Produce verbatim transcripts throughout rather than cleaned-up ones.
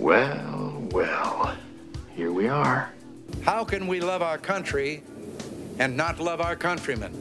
Well, well, here we are. How can we love our country and not love our countrymen?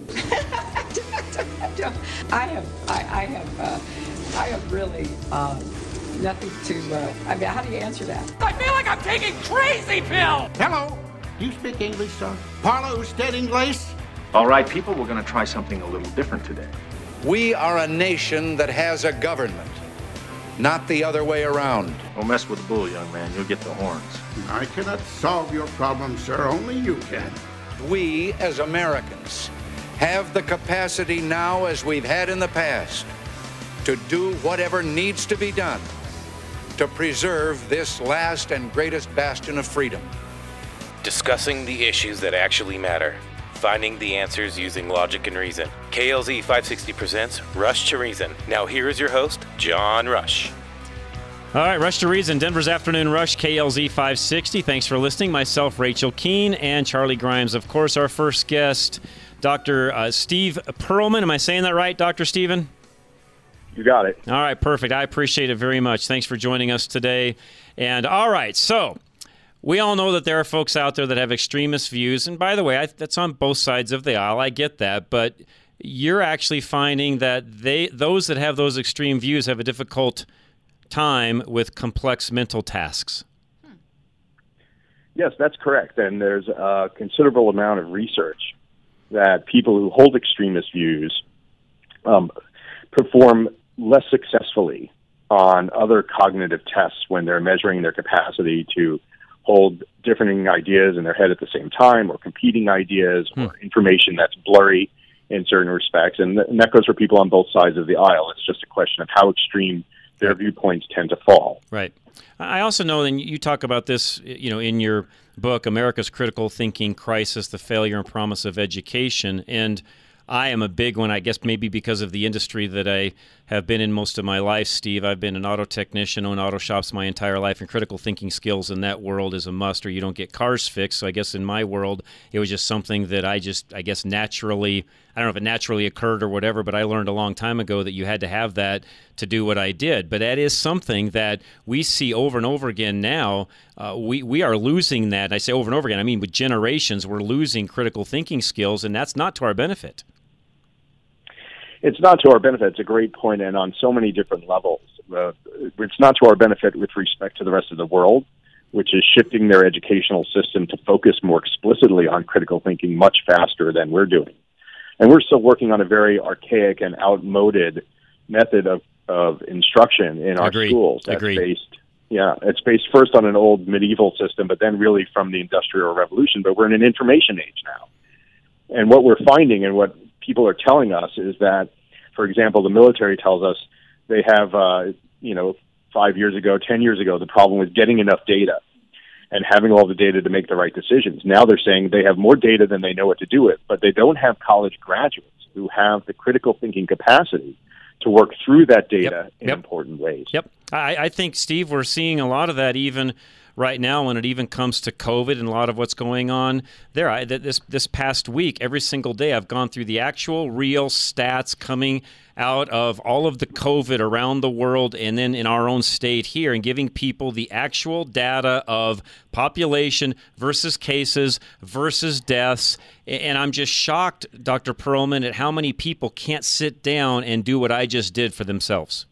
I have, I, I have, uh, I have really uh, nothing to. Uh, I mean, how do you answer that? I feel like I'm taking crazy pills. Hello, do you speak English, sir? Parla usted inglés? All right, people, we're going to try something a little different today. We are a nation that has a government, not the other way around. Don't mess with the bull, young man. You'll get the horns. I cannot solve your problem, sir. Only you can. We, as Americans, have the capacity now, as we've had in the past, to do whatever needs to be done to preserve this last and greatest bastion of freedom. Discussing the issues that actually matter. Finding the answers using logic and reason. K L Z five sixty presents Rush to Reason. Now here is your host, John Rush. All right, Rush to Reason, Denver's Afternoon Rush, K L Z five sixty. Thanks for listening. Myself, Rachel Keene, and Charlie Grimes. Of course, our first guest, Doctor Uh, Steve Perlman. Am I saying that right, Doctor Steven? You got it. All right, perfect. I appreciate it very much. Thanks for joining us today. And all right, so we all know that there are folks out there that have extremist views. And by the way, I, that's on both sides of the aisle. I get that. But you're actually finding that they those that have those extreme views have a difficult time with complex mental tasks. Yes, that's correct. And there's a considerable amount of research that people who hold extremist views um, perform less successfully on other cognitive tests when they're measuring their capacity to hold differing ideas in their head at the same time, or competing ideas, hmm. or information that's blurry in certain respects. And, th- and that goes for people on both sides of the aisle. It's just a question of how extreme their viewpoints tend to fall. Right. I also know, and you talk about this, you know, in your book, America's Critical Thinking Crisis, The Failure and Promise of Education. And I am a big one, I guess maybe because of the industry that I have been in most of my life, Steve. I've been an auto technician, owned auto shops my entire life, and critical thinking skills in that world is a must, or you don't get cars fixed. So I guess in my world, it was just something that I just, I guess, naturally, I don't know if it naturally occurred or whatever, but I learned a long time ago that you had to have that to do what I did. But that is something that we see over and over again now. Uh, we, we are losing that. I say over and over again, I mean with generations, we're losing critical thinking skills, and that's not to our benefit. It's not to our benefit. It's a great point, and on so many different levels. Uh, it's not to our benefit with respect to the rest of the world, which is shifting their educational system to focus more explicitly on critical thinking much faster than we're doing. And we're still working on a very archaic and outmoded method of, of instruction in our Agreed. schools. That's Agreed. based, yeah, it's based first on an old medieval system, but then really from the Industrial Revolution. But we're in an information age now. And what we're finding and what people are telling us is that, for example, the military tells us they have, uh, you know, five years ago, ten years ago, the problem was getting enough data and having all the data to make the right decisions. Now they're saying they have more data than they know what to do with, but they don't have college graduates who have the critical thinking capacity to work through that data yep. in yep. important ways. Yep. I, I think, Steve, we're seeing a lot of that even right now when it even comes to COVID and a lot of what's going on there. I, this this past week, every single day, I've gone through the actual real stats coming out of all of the COVID around the world and then in our own state here, and giving people the actual data of population versus cases versus deaths. And I'm just shocked, Doctor Perlman, at how many people can't sit down and do what I just did for themselves.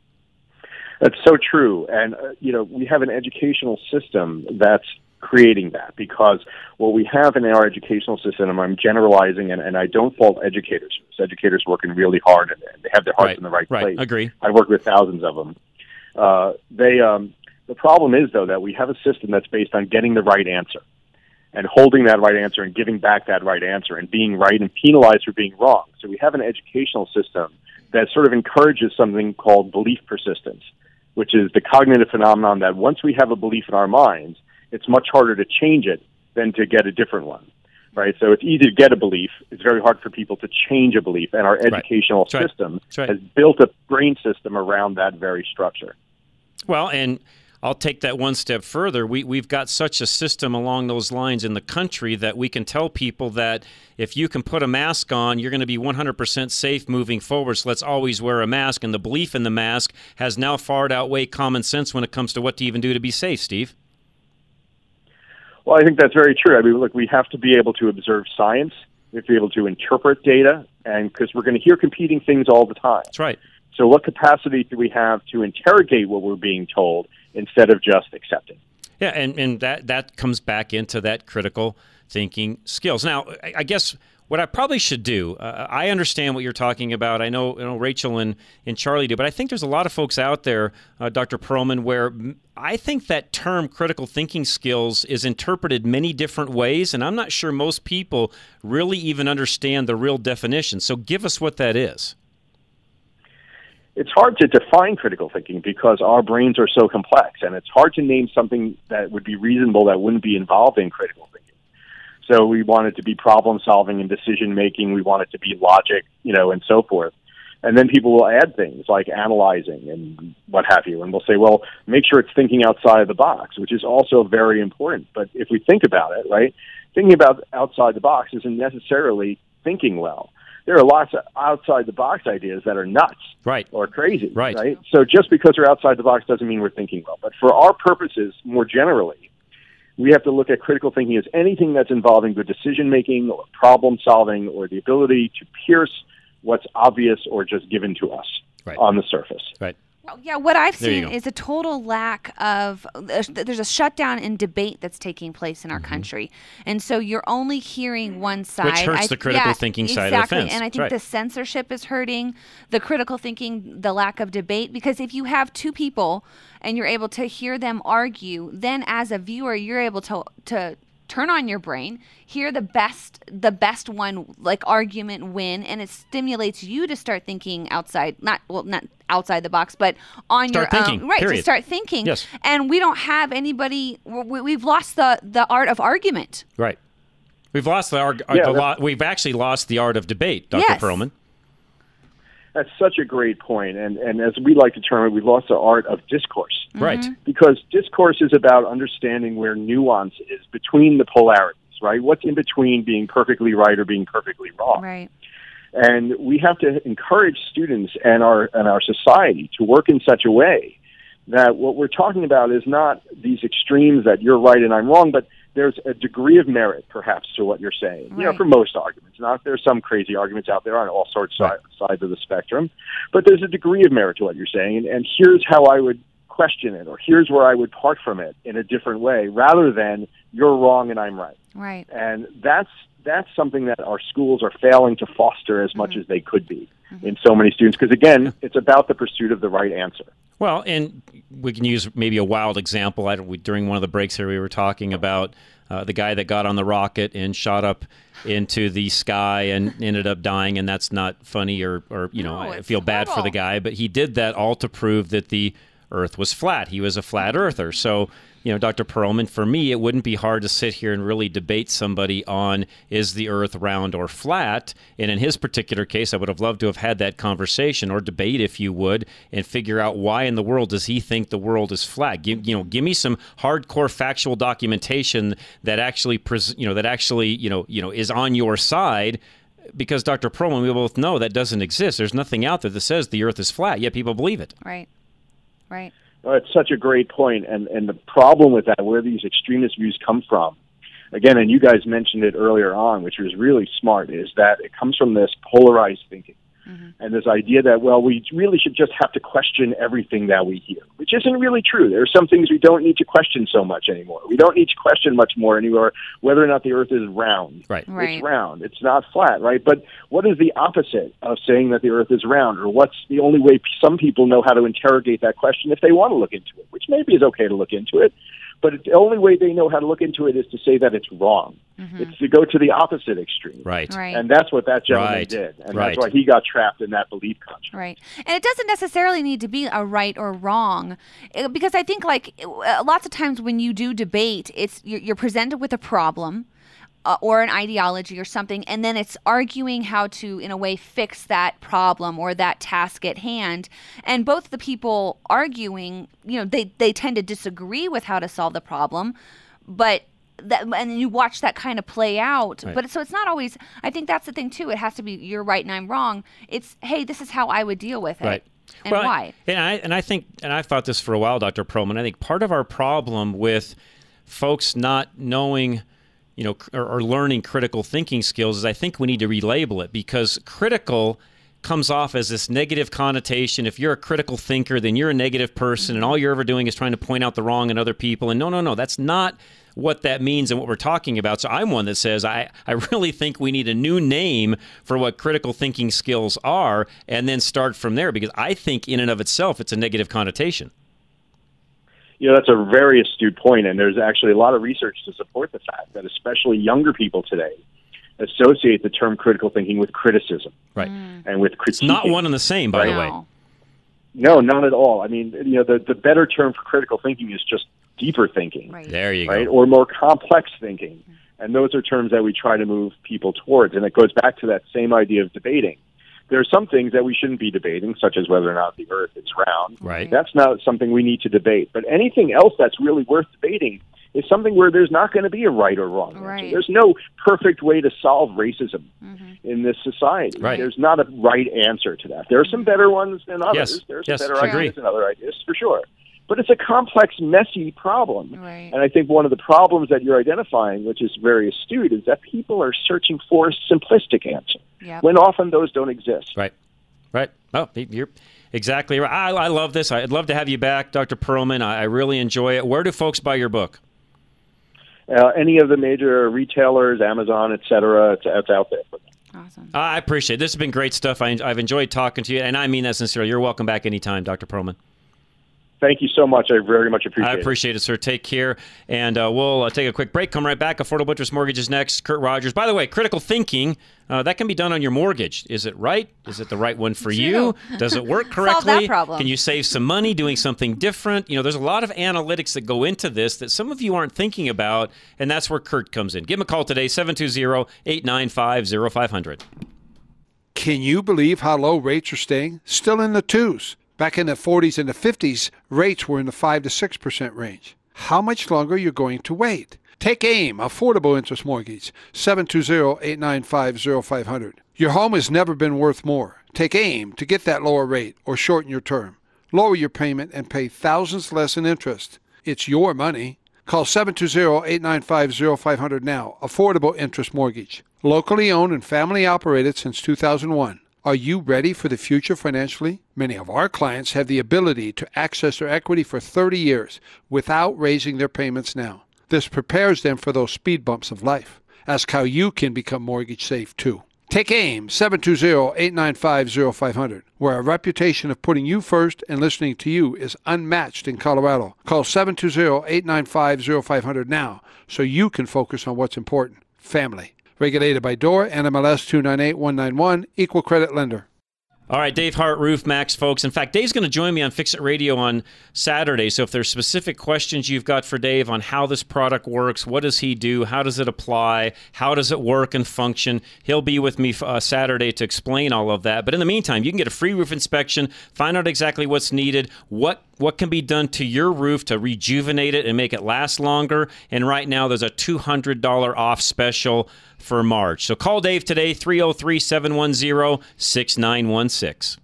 That's so true. And, uh, you know, we have an educational system that's creating that, because what we have in our educational system, and I'm generalizing, and, and I don't fault educators. Educators working really hard, and, and they have their hearts right. in the right, right. place. Agree. I work with thousands of them. Uh, they, um, the problem is, though, that we have a system that's based on getting the right answer and holding that right answer and giving back that right answer and being right and penalized for being wrong. So we have an educational system that sort of encourages something called belief persistence, which is the cognitive phenomenon that once we have a belief in our minds, it's much harder to change it than to get a different one, right? So it's easy to get a belief. It's very hard for people to change a belief, and our educational right. system right. has built a brain system around that very structure. Well, and I'll take that one step further. We, we've got such a system along those lines in the country that we can tell people that if you can put a mask on, you're going to be one hundred percent safe moving forward, so let's always wear a mask. And the belief in the mask has now far outweighed common sense when it comes to what to even do to be safe, Steve. Well, I think that's very true. I mean, look, we have to be able to observe science. We have to be able to interpret data, and because we're going to hear competing things all the time. That's right. So what capacity do we have to interrogate what we're being told instead of just accepting? Yeah, and, and that, that comes back into that critical thinking skills. Now, I, I guess what I probably should do, uh, I understand what you're talking about. I know, you know Rachel and, and Charlie do, but I think there's a lot of folks out there, uh, Doctor Perlman, where I think that term critical thinking skills is interpreted many different ways, and I'm not sure most people really even understand the real definition. So give us what that is. It's hard to define critical thinking because our brains are so complex, and it's hard to name something that would be reasonable that wouldn't be involved in critical thinking. So we want it to be problem solving and decision making. We want it to be logic, you know, and so forth. And then people will add things like analyzing and what have you. And we'll say, well, make sure it's thinking outside of the box, which is also very important. But if we think about it, right, thinking about outside the box isn't necessarily thinking well. There are lots of outside the box ideas that are nuts, right, or crazy, right. right? So just because we're outside the box doesn't mean we're thinking well. But for our purposes, more generally, we have to look at critical thinking as anything that's involving good decision making or problem solving or the ability to pierce what's obvious or just given to us right. on the surface. Right. Yeah, what I've There you seen go. is a total lack of, there's a shutdown in debate that's taking place in our Mm-hmm. country. And so you're only hearing one side. Which hurts I- the critical yeah, thinking side exactly. of the fence. And I think That's right. the censorship is hurting the critical thinking, the lack of debate, because if you have two people and you're able to hear them argue, then as a viewer, you're able to to turn on your brain, hear the best the best one like argument win, and it stimulates you to start thinking outside not well not outside the box, but on Start your thinking, own right period. to start thinking. Yes. And we don't have anybody we, we've lost the the art of argument. Right. We've lost the art. Yeah, the that- lo- we've actually lost the art of debate, Doctor Yes. Perlman. That's such a great point. And, and as we like to term it, we've lost the art of discourse. Right. Because discourse is about understanding where nuance is between the polarities, right? What's in between being perfectly right or being perfectly wrong. Right. And we have to encourage students and our and our society to work in such a way that what we're talking about is not these extremes that you're right and I'm wrong, but there's a degree of merit, perhaps, to what you're saying. You know, Right. for most arguments. Not there's some crazy arguments out there on all sorts of Right. sides of the spectrum, but there's a degree of merit to what you're saying. And, and here's how I would question it, or here's where I would part from it in a different way, rather than you're wrong and I'm right. Right. And that's that's something that our schools are failing to foster as much Mm-hmm. as they could be in so many students. Because, again, it's about the pursuit of the right answer. Well, and we can use maybe a wild example. I, we, during one of the breaks here, we were talking about uh, the guy that got on the rocket and shot up into the sky and ended up dying, and that's not funny or, or you know, No, I it's feel bad for horrible. the guy, but he did that all to prove that the Earth was flat. He was a flat earther. So, you know, Doctor Perlman, for me, it wouldn't be hard to sit here and really debate somebody on is the Earth round or flat. And in his particular case, I would have loved to have had that conversation or debate, if you would, and figure out why in the world does he think the world is flat. Give, you know, give me some hardcore factual documentation that actually, pres- you know, that actually, you know, you know, is on your side. Because Doctor Perlman, we both know that doesn't exist. There's nothing out there that says the Earth is flat, yet people believe it. Right. Right. Oh, it's such a great point. And, and the problem with that, where these extremist views come from, again, and you guys mentioned it earlier on, which was really smart, is that it comes from this polarized thinking. Mm-hmm. And this idea that, well, we really should just have to question everything that we hear, which isn't really true. There are some things we don't need to question so much anymore. We don't need to question much more anymore whether or not the Earth is round. Right. Right. It's round. It's not flat, right? But what is the opposite of saying that the Earth is round? Or what's the only way some people know how to interrogate that question if they want to look into it, which maybe is okay to look into it. But the only way they know how to look into it is to say that it's wrong. Mm-hmm. It's to go to the opposite extreme. Right. Right. And that's what that gentleman Right. did. And Right. that's why he got trapped in that belief construct. Right. And it doesn't necessarily need to be a right or wrong, eh, because I think like uh, lots of times when you do debate, it's you're, you're presented with a problem. uh, or an ideology or something, and then it's arguing how to, in a way, fix that problem or that task at hand. And both the people arguing, you know, they, they tend to disagree with how to solve the problem, but that, and you watch that kind of play out. Right. But so it's not always, I think that's the thing too. It has to be you're right and I'm wrong. It's, hey, this is how I would deal with it. Right. And well, why? And I and I think, and I've thought this for a while, Doctor Perlman. I think part of our problem with folks not knowing, you know, or, or learning critical thinking skills is I think we need to relabel it, because critical comes off as this negative connotation. If you're a critical thinker, then you're a negative person, and all you're ever doing is trying to point out the wrong in other people. And no, no, no, that's not what that means and what we're talking about. So I'm one that says I, I really think we need a new name for what critical thinking skills are, and then start from there, because I think in and of itself it's a negative connotation. You know, that's a very astute point, and there's actually a lot of research to support the fact that especially younger people today associate the term critical thinking with criticism. Right. And with critiquing. It's not one and the same, by Right. the way. No, not at all. I mean, you know, the, the better term for critical thinking is just deeper thinking. Right. There you right? go. Or more complex thinking. And those are terms that we try to move people towards. And it goes back to that same idea of debating. There are some things that we shouldn't be debating, such as whether or not the Earth is round. Right. That's not something we need to debate. But anything else that's really worth debating is something where there's not going to be a right or wrong Right. answer. There's no perfect way to solve racism Mm-hmm. in this society. Right. There's not a right answer to that. There are some better ones than others. Yes. There are some Yes, better I ideas agree. than other ideas, for sure. But it's a complex, messy problem. Right. And I think one of the problems that you're identifying, which is very astute, is that people are searching for a simplistic answer, Yep. when often those don't exist. Right. Right. Oh, you're exactly right. I, I love this. I'd love to have you back, Doctor Perlman. I, I really enjoy it. Where do folks buy your book? Uh, any of the major retailers, Amazon, et cetera, it's, it's out there for them. Awesome. I appreciate it. This has been great stuff. I, I've enjoyed talking to you, and I mean that sincerely. You're welcome back anytime, Doctor Perlman. Thank you so much. I very much appreciate I it. appreciate it, sir. Take care. And uh, we'll uh, take a quick break. Come right back. Affordable Interest Mortgage is next. Kurt Rogers. By the way, critical thinking, uh, that can be done on your mortgage. Is it right? Is it the right one for you? Does it work correctly? Solve that problem. Can you save some money doing something different? You know, there's a lot of analytics that go into this that some of you aren't thinking about, and that's where Kurt comes in. Give him a call today, seven two zero, eight nine five, zero five zero zero. Can you believe how low rates are staying? Still in the twos. Back in the forties and the fifties, rates were in the five to six percent range. How much longer are you going to wait? Take AIM, Affordable Interest Mortgage, seven two zero, eight nine five, zero five zero zero. Your home has never been worth more. Take AIM to get that lower rate or shorten your term. Lower your payment and pay thousands less in interest. It's your money. Call seven two zero, eight nine five, zero five zero zero now. Affordable Interest Mortgage. Locally owned and family operated since two thousand one. Are you ready for the future financially? Many of our clients have the ability to access their equity for thirty years without raising their payments now. This prepares them for those speed bumps of life. Ask how you can become mortgage safe too. Take AIM, seven two zero, eight nine five, zero five zero zero, where our reputation of putting you first and listening to you is unmatched in Colorado. Call seven two zero, eight nine five, zero five zero zero now so you can focus on what's important, family. Regulated by D O R, N M L S two nine eight one nine one, Equal Credit Lender. All right, Dave Hart, Roof Max, folks. In fact, Dave's going to join me on Fix It Radio on Saturday. So if there's specific questions you've got for Dave on how this product works, what does he do, how does it apply, how does it work and function, he'll be with me uh, Saturday to explain all of that. But in the meantime, you can get a free roof inspection, find out exactly what's needed, what what can be done to your roof to rejuvenate it and make it last longer. And right now, there's a two hundred dollars off special for March. So call Dave today, three oh three, seven one zero, six nine one six.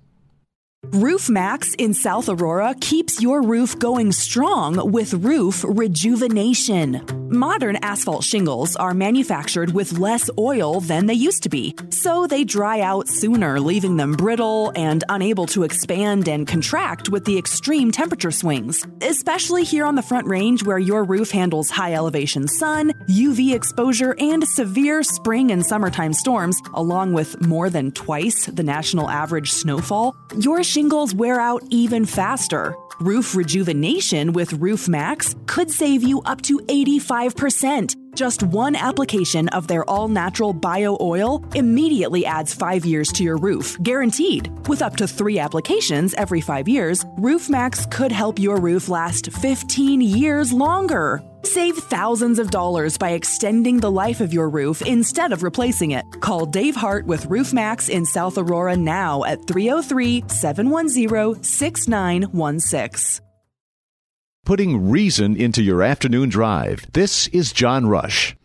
Roof Max in South Aurora keeps your roof going strong with roof rejuvenation. Modern asphalt shingles are manufactured with less oil than they used to be, so they dry out sooner, leaving them brittle and unable to expand and contract with the extreme temperature swings. Especially here on the Front Range, where your roof handles high elevation sun, U V exposure, and severe spring and summertime storms, along with more than twice the national average snowfall, your shingles wear out even faster. Roof rejuvenation with Roof Max could save you up to eighty-five percent. Just one application of their all-natural bio oil immediately adds five years to your roof, guaranteed. With up to three applications every five years, Roof Max could help your roof last fifteen years longer. Save thousands of dollars by extending the life of your roof instead of replacing it. Call Dave Hart with Roof Max in South Aurora now at three oh three, seven one zero, six nine one six. Putting reason into your afternoon drive. This is John Rush.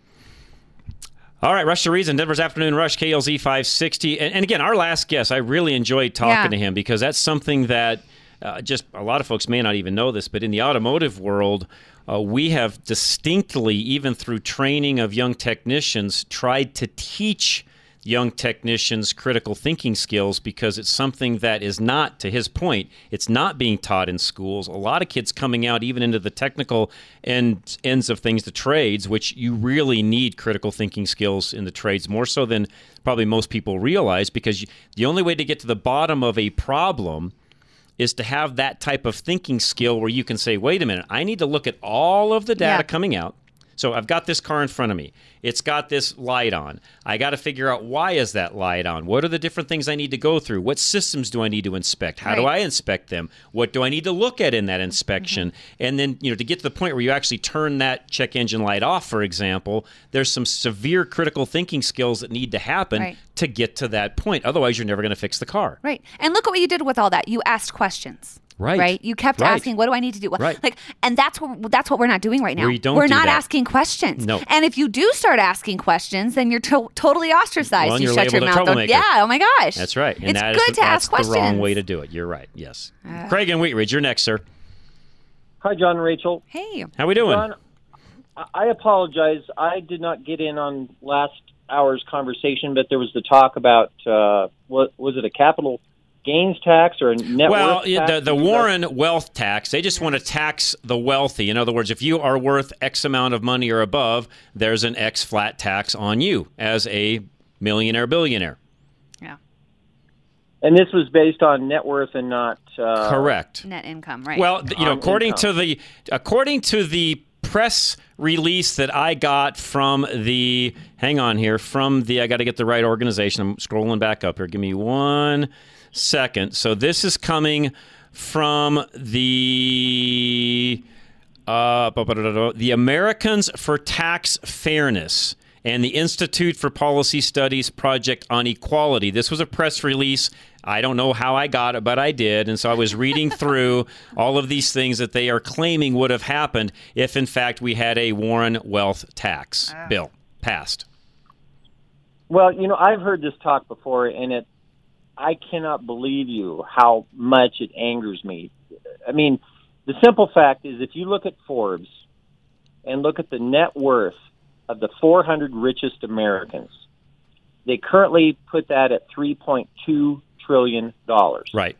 All right, Rush to Reason, Denver's Afternoon Rush, K L Z five sixty. And, and again, our last guest, I really enjoyed talking yeah. to him because that's something that uh, just a lot of folks may not even know this, but in the automotive world, uh, we have distinctly, even through training of young technicians, tried to teach young technicians critical thinking skills because it's something that is not, to his point, it's not being taught in schools. A lot of kids coming out even into the technical end, ends of things, the trades, which you really need critical thinking skills in the trades, more so than probably most people realize, because you, the only way to get to the bottom of a problem is to have that type of thinking skill where you can say, wait a minute, I need to look at all of the data yeah. coming out. So I've got this car in front of me. It's got this light on. I got to figure out, why is that light on? What are the different things I need to go through? What systems do I need to inspect? How right. do I inspect them? What do I need to look at in that inspection? Mm-hmm. And then, you know, to get to the point where you actually turn that check engine light off, for example, there's some severe critical thinking skills that need to happen right. to get to that point. Otherwise, you're never going to fix the car. Right. And look at what you did with all that. You asked questions. Right. Right. You kept right. asking, what do I need to do? Right. Like, and that's what that's what we're not doing right now. We don't we're do not that. asking questions. No. And if you do start asking questions, then you're to- totally ostracized. Well, you you're shut your labeled a mouth. troublemaker. Yeah. Oh my gosh. That's right. And it's that good is, to ask that's questions. the wrong way to do it. You're right. Yes. Uh, Craig and Wheatridge, you're next, sir. Hi, John and Rachel. Hey. How we doing? John, I apologize. I did not get in on last hour's conversation, but there was the talk about uh, what was it, a capital gains tax or a net well, worth tax? the, the Warren wealth tax, they just want to tax the wealthy. In other words, if you are worth X amount of money or above, there's an X flat tax on you as a millionaire, billionaire. Yeah. And this was based on net worth and not uh, correct net income, right? Well, you know, on according income. to the according to the press release that I got from the hang on here from the I got to get the right organization. I'm scrolling back up here. Give me one second. So this is coming from the uh, the Americans for Tax Fairness and the Institute for Policy Studies Project on Equality. This was a press release. I don't know how I got it, but I did. And so I was reading through all of these things that they are claiming would have happened if, in fact, we had a Warren wealth tax ah. bill passed. Well, you know, I've heard this talk before, and it I cannot believe you how much it angers me. I mean, the simple fact is if you look at Forbes and look at the net worth of the four hundred richest Americans, they currently put that at three point two trillion dollars. Right.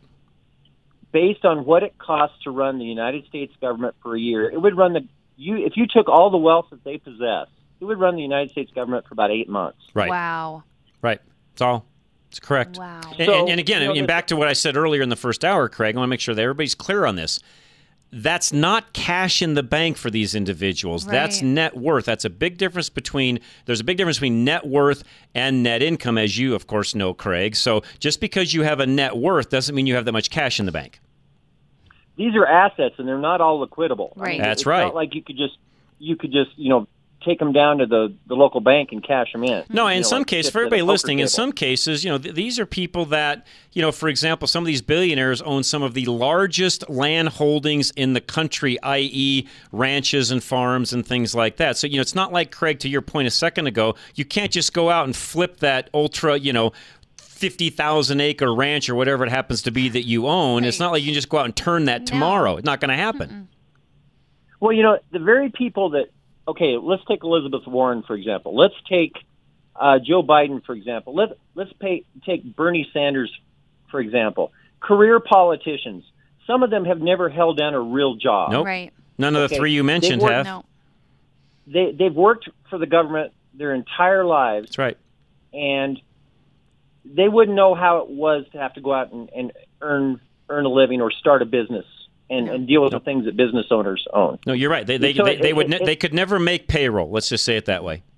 Based on what it costs to run the United States government per year, it would run the you if you took all the wealth that they possess, it would run the United States government for about eight months. Right. Wow. Right. That's all. It's correct. Wow. And, So, and, and again, you know, and the- back to what I said earlier in the first hour, Craig, I want to make sure that everybody's clear on this. That's not cash in the bank for these individuals. Right. That's net worth. That's a big difference between, there's a big difference between net worth and net income, as you, of course, know, Craig. So just because you have a net worth doesn't mean you have that much cash in the bank. These are assets, and they're not all liquidable. I Right. mean, That's it's right. not like you could just you could just you know take them down to the, the local bank and cash them in. No, in You know, some like cases, sit for at a everybody poker listening, in table. some cases, you know, th- these are people that, you know, for example, some of these billionaires own some of the largest land holdings in the country, that is ranches and farms and things like that. So, you know, it's not like, Craig, to your point a second ago, you can't just go out and flip that ultra, you know, fifty thousand acre ranch or whatever it happens to be that you own. Right. It's not like you can just go out and turn that No. tomorrow. It's not going to happen. Mm-mm. Well, you know, the very people that, okay, let's take Elizabeth Warren, for example. Let's take uh, Joe Biden, for example. Let, let's pay, take Bernie Sanders, for example. Career politicians. Some of them have never held down a real job. Nope. Right. None of the Okay. three you mentioned They've worked- have. No. They, they've worked for the government their entire lives, That's right. and they wouldn't know how it was to have to go out and, and earn earn a living or start a business and, No. and deal with No. the things that business owners own. No, you're right. They they, So they, it- they would it- ne- it- they could never make payroll. Let's just say it that way.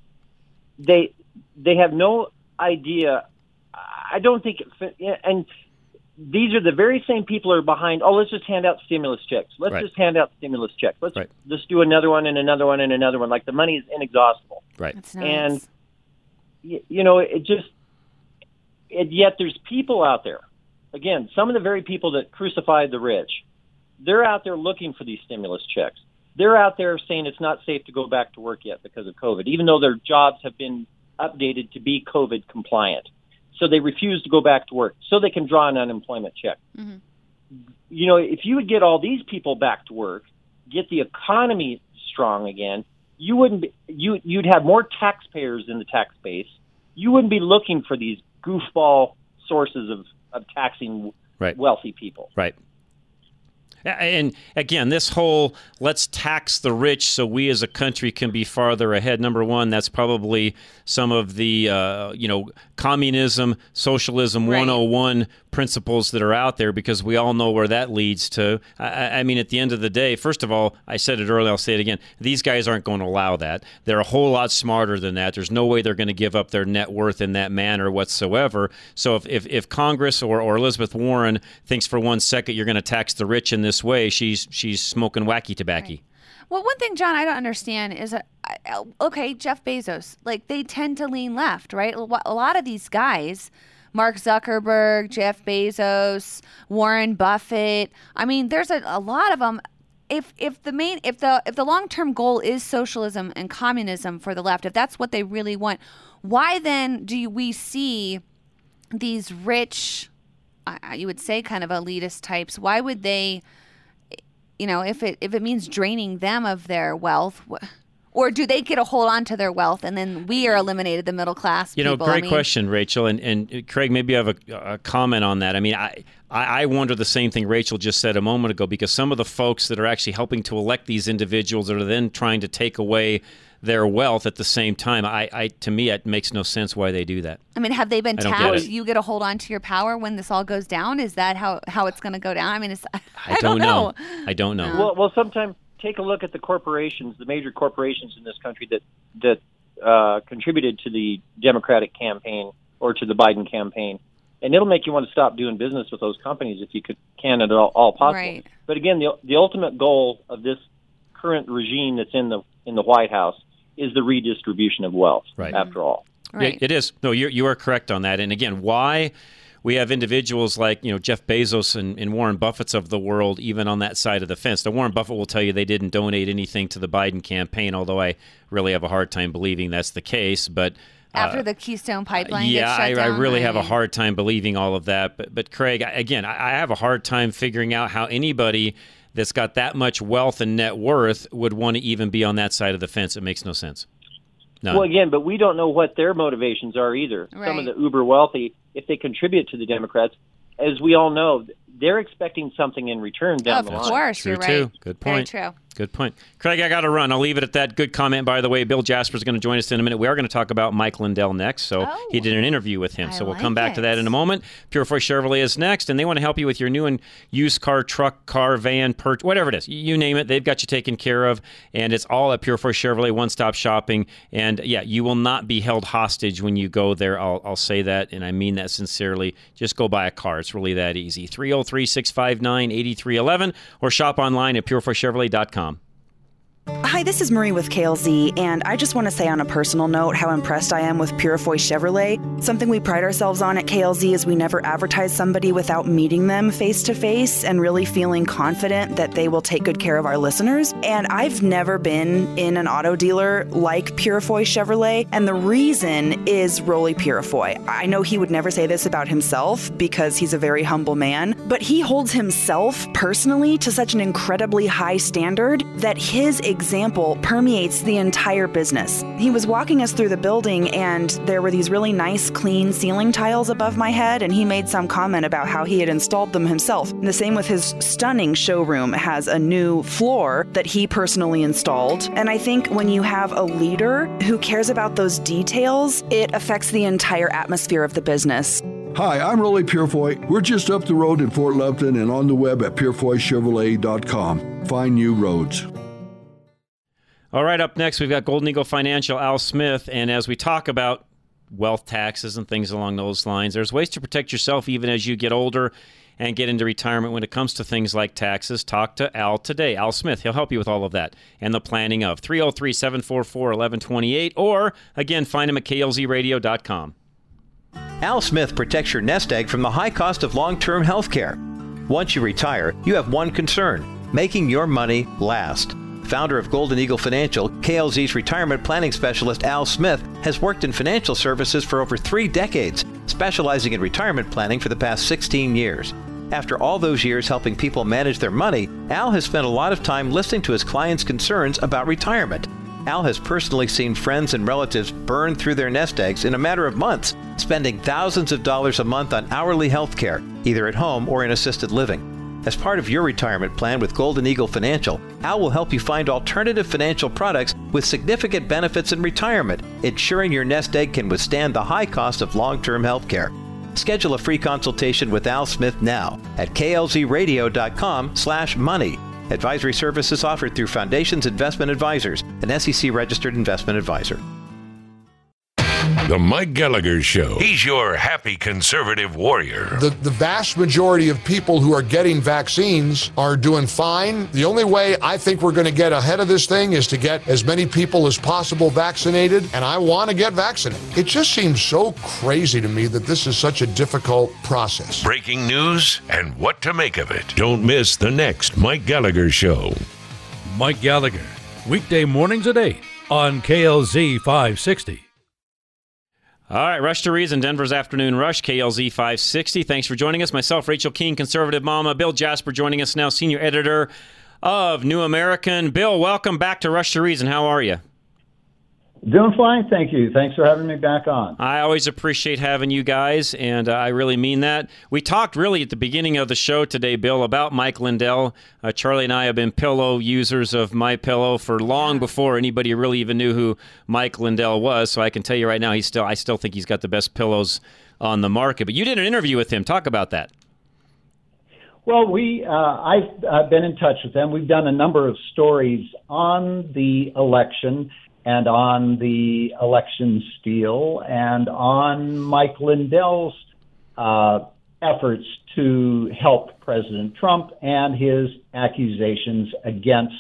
They they have no idea. I don't think, it, fit- yeah, and these are the very same people who are behind, oh, let's just hand out stimulus checks. Let's Right. just hand out stimulus checks. Let's Right. just do another one and another one and another one. Like the money is inexhaustible. Right. That's nuts. And, y- you know, it just, it, yet there's people out there. Again, some of the very people that crucified the rich, they're out there looking for these stimulus checks. They're out there saying it's not safe to go back to work yet because of COVID, even though their jobs have been updated to be COVID compliant. So they refuse to go back to work so they can draw an unemployment check. Mm-hmm. You know, if you would get all these people back to work, get the economy strong again, you wouldn't be, you you'd have more taxpayers in the tax base. You wouldn't be looking for these goofball sources of, of taxing Right. wealthy people. Right. And again, this whole let's tax the rich so we as a country can be farther ahead. Number one, that's probably some of the, uh, you know, communism, socialism Right. one oh one principles that are out there, because we all know where that leads to. I, I mean, at the end of the day, first of all, I said it earlier, I'll say it again. These guys aren't going to allow that. They're a whole lot smarter than that. There's no way they're going to give up their net worth in that manner whatsoever. So if, if, if Congress or, or Elizabeth Warren thinks for one second you're going to tax the rich in this way, she's she's smoking wacky tobacco. Right. Well, one thing, John, I don't understand is, that, okay, Jeff Bezos, like they tend to lean left, right? A lot of these guys, Mark Zuckerberg, Jeff Bezos, Warren Buffett, I mean, there's a, a lot of them. If if the main if the if the long-term goal is socialism and communism for the left, if that's what they really want, why then do we see these rich, uh, you would say kind of elitist types, why would they, you know, if it if it means draining them of their wealth, wh- or do they get a hold on to their wealth and then we are eliminated, the middle class You know, people? great I mean, question, Rachel. And, and Craig, maybe you have a, a comment on that. I mean, I, I I wonder the same thing Rachel just said a moment ago, because some of the folks that are actually helping to elect these individuals are then trying to take away their wealth at the same time. I, I to me, it makes no sense why they do that. I mean, have they been I don't get tapped? it. You get a hold on to your power when this all goes down? Is that how, how it's going to go down? I mean, it's, I, I, don't know. I don't know. Well, well, sometimes take a look at the corporations, the major corporations in this country that that uh, contributed to the Democratic campaign or to the Biden campaign, and it'll make you want to stop doing business with those companies if you could can at all, all possible. Right. But again, the the ultimate goal of this current regime that's in the in the White House is the redistribution of wealth. Right. After all, Right. It, it is. No, you you are correct on that. And again, why we have individuals like, you know, Jeff Bezos and, and Warren Buffett's of the world, even on that side of the fence. Now, Warren Buffett will tell you they didn't donate anything to the Biden campaign, although I really have a hard time believing that's the case. But After uh, the Keystone Pipeline yeah, gets shut I, down? I really have a mean, hard time believing all of that. But, but Craig, I- again, I, I have a hard time figuring out how anybody that's got that much wealth and net worth would want to even be on that side of the fence. It makes no sense. None. well, again, but we don't know what their motivations are either. Some Right. of the uber wealthy, if they contribute to the Democrats, as we all know, they're expecting something in return down Of the line. course, True, you're right. too. Good Very point. true. Good point. Craig, I got to run. I'll leave it at that. Good comment, by the way. Bill Jasper is going to join us in a minute. We are going to talk about Mike Lindell next. So Oh. he did an interview with him. I so we'll like come back to that it. in a moment. Purefoy Chevrolet is next, and they want to help you with your new and used car, truck, car, van, perch, whatever it is. You name it, they've got you taken care of. And it's all at Purefoy Chevrolet, one-stop shopping. And yeah, you will not be held hostage when you go there. I'll, I'll say that, and I mean that sincerely. Just go buy a car. It's really that easy. three oh three, six five nine, eight three one one or shop online at purefoy chevrolet dot com. Hi, this is Marie with K L Z, and I just want to say on a personal note how impressed I am with Purefoy Chevrolet. Something we pride ourselves on at K L Z is we never advertise somebody without meeting them face to face and really feeling confident that they will take good care of our listeners. And I've never been in an auto dealer like Purefoy Chevrolet, and the reason is Rolly Purefoy. I know he would never say this about himself because he's a very humble man, but he holds himself personally to such an incredibly high standard that his example permeates the entire business. He was walking us through the building and there were these really nice clean ceiling tiles above my head, and he made some comment about how he had installed them himself. And the same with his stunning showroom has a new floor that he personally installed. And I think when you have a leader who cares about those details, it affects the entire atmosphere of the business. Hi, I'm Rolly Purefoy. We're just up the road in Fort Lupton and on the web at purefoy chevrolet dot com. Find new roads. All right, up next, we've got Golden Eagle Financial, Al Smith. And as we talk about wealth taxes and things along those lines, there's ways to protect yourself even as you get older and get into retirement when it comes to things like taxes, talk to Al today. Al Smith, he'll help you with all of that and the planning of. three oh three, seven four four, one one two eight, or, again, find him at K L Z radio dot com. Al Smith protects your nest egg from the high cost of long-term health care. Once you retire, you have one concern: making your money last. Founder of Golden Eagle Financial, K L Z's retirement planning specialist Al Smith has worked in financial services for over three decades, specializing in retirement planning for the past sixteen years. After all those years helping people manage their money, Al has spent a lot of time listening to his clients' concerns about retirement. Al has personally seen friends and relatives burn through their nest eggs in a matter of months, spending thousands of dollars a month on hourly health care, either at home or in assisted living. As part of your retirement plan with Golden Eagle Financial, Al will help you find alternative financial products with significant benefits in retirement, ensuring your nest egg can withstand the high cost of long-term health care. Schedule a free consultation with Al Smith now at K L Z radio dot com slash money. Advisory services offered through Foundations Investment Advisors, an S E C-registered investment advisor. The Mike Gallagher Show. He's your happy conservative warrior. The, the vast majority of people who are getting vaccines are doing fine. The only way I think we're going to get ahead of this thing is to get as many people as possible vaccinated, and I want to get vaccinated. It just seems so crazy to me that this is such a difficult process. Breaking news and what to make of it. Don't miss the next Mike Gallagher Show. Mike Gallagher, weekday mornings at eight on K L Z five sixty. All right, Rush to Reason, Denver's Afternoon Rush, K L Z five sixty. Thanks for joining us. Myself, Rachel Keene, Conservative Mama. Bill Jasper joining us now, Senior Editor of New American. Bill, welcome back to Rush to Reason. How are you? Doing fine, thank you. Thanks for having me back on. I always appreciate having you guys, and uh, I really mean that. We talked really at the beginning of the show today, Bill, about Mike Lindell. Uh, Charlie and I have been pillow users of MyPillow for long before anybody really even knew who Mike Lindell was, so I can tell you right now, he's still I still think he's got the best pillows on the market. But you did an interview with him. Talk about that. Well, we uh, I've uh, been in touch with them. We've done a number of stories on the election and on the election steal, and on Mike Lindell's uh, efforts to help President Trump and his accusations against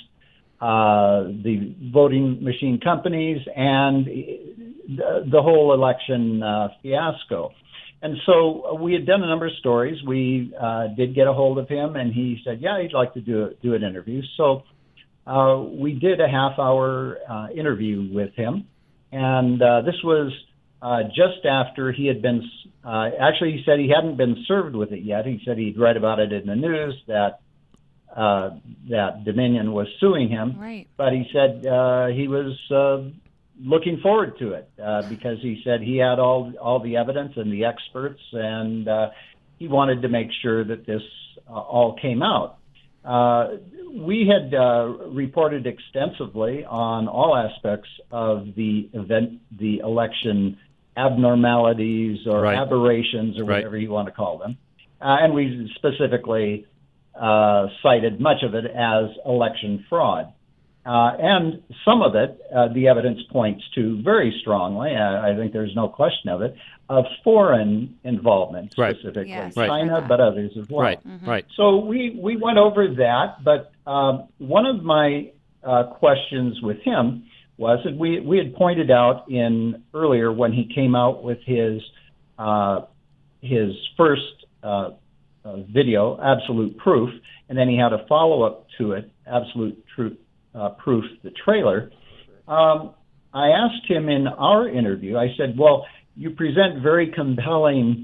uh, the voting machine companies and the, the whole election uh, fiasco. And so we had done a number of stories. We uh, did get a hold of him, and he said, yeah, he'd like to do, do an interview. So Uh, we did a half-hour uh, interview with him, and uh, this was uh, just after he had been, uh, actually he said he hadn't been served with it yet. He said he'd read about it in the news that uh, that Dominion was suing him, right. But he said uh, he was uh, looking forward to it uh, because he said he had all, all the evidence and the experts, and uh, he wanted to make sure that this uh, all came out. Uh, we had uh, reported extensively on all aspects of the event, the election abnormalities or right. aberrations or right. whatever you want to call them. Uh, and we specifically uh, cited much of it as election fraud. Uh, and some of it, uh, the evidence points to very strongly, uh, I think there's no question of it, of foreign involvement, right. specifically yes, China, right. but others as well. Right, mm-hmm. right. So we, we went over that, but um, one of my uh, questions with him was that we, we had pointed out in earlier when he came out with his, uh, his first uh, uh, video, Absolute Proof, and then he had a follow-up to it, Absolute Truth. Uh, proof, the trailer, um, I asked him in our interview, I said, well, you present very compelling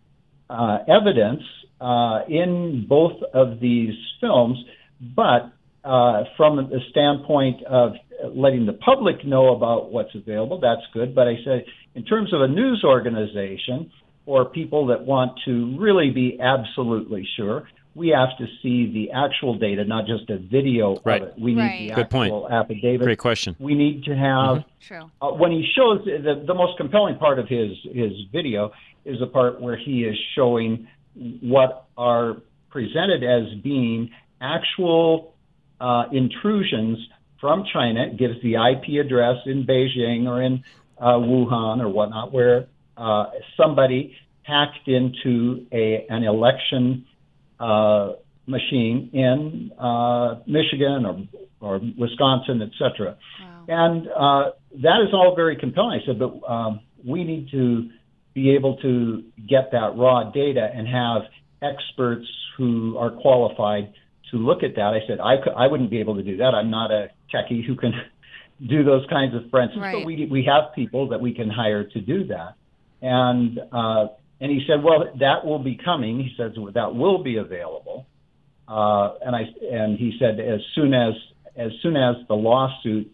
uh, evidence uh, in both of these films, but uh, from the standpoint of letting the public know about what's available, that's good. But I said, in terms of a news organization or people that want to really be absolutely sure, we have to see the actual data, not just a video right. of it. We right. need the Good actual point. affidavit. Great question. We need to have, mm-hmm. True. Uh, when he shows, the, the most compelling part of his, his video is the part where he is showing what are presented as being actual uh, intrusions from China. It gives the I P address in Beijing or in uh, Wuhan or whatnot, where uh, somebody hacked into a an election uh, machine in uh, Michigan or, or Wisconsin, et cetera. Wow. And uh, that is all very compelling. I said, but um, we need to be able to get that raw data and have experts who are qualified to look at that. I said, I, could, I wouldn't be able to do that. I'm not a techie who can do those kinds of forensics, right. But we we have people that we can hire to do that. And uh, and he said, well, that will be coming. He says that will be available. Uh, and I and he said as soon as as soon as the lawsuit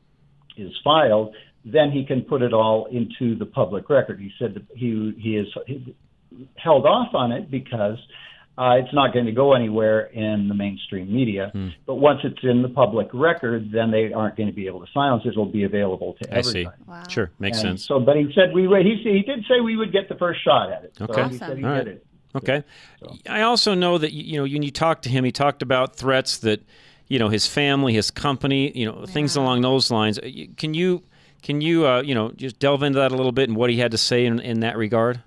is filed, then he can put it all into the public record. He said that he he is he held off on it because uh, it's not going to go anywhere in the mainstream media. Hmm. But once it's in the public record, then they aren't going to be able to silence it. It'll be available to everybody. I see. Wow. Sure, makes and sense. So, but he said we he he did say we would get the first shot at it. So Okay, he said he all right. did it. Okay. So. I also know that, you know, when you talked to him, he talked about threats that, you know, his family, his company, you know, yeah. things along those lines. Can you, can you, uh, you know, just delve into that a little bit and what he had to say in, in that regard?